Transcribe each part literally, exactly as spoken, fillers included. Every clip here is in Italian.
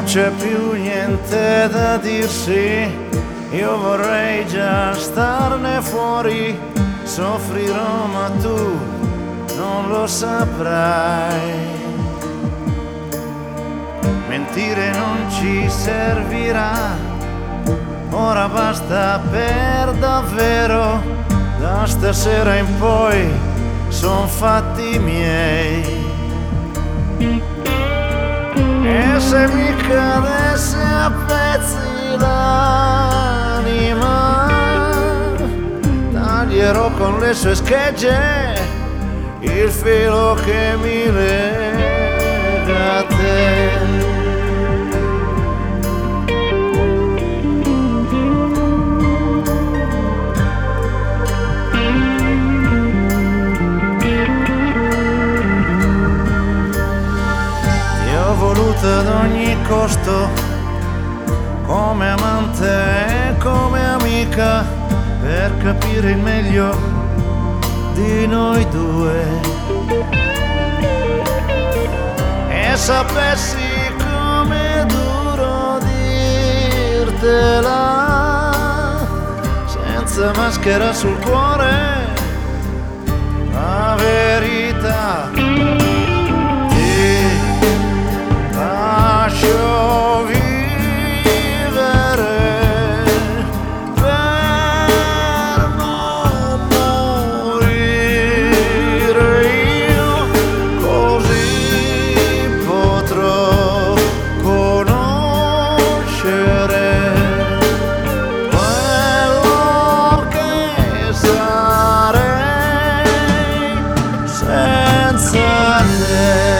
c'è più niente da dirsi, io vorrei già starne fuori, soffrirò ma tu non lo saprai. Mentire non ci servirà, ora basta per davvero, da stasera in poi son fatti miei. E se mi cadesse a pezzi l'anima, taglierò con le sue schegge il filo che mi lega a te. Ad ogni costo, come amante e come amica, per capire il meglio di noi due. E sapessi come duro dirtela, senza maschera sul cuore, la verità. Lascio vivere per non morire io, così potrò conoscere quello che sarei senza te.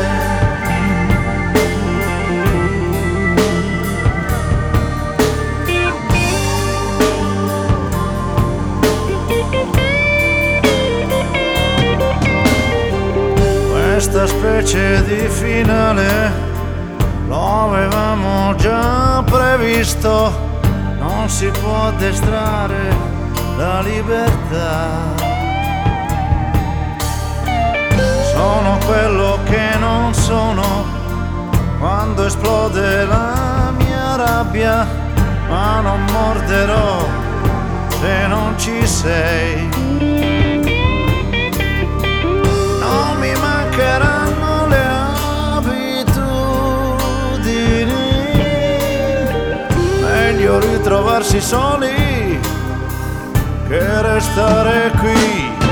Questa specie di finale lo avevamo già previsto, non si può addestrare la libertà. Sono quello che non sono quando esplode la mia rabbia, ma non morderò se non ci sei. Non mi mancheranno le abitudini, meglio ritrovarsi soli che restare qui.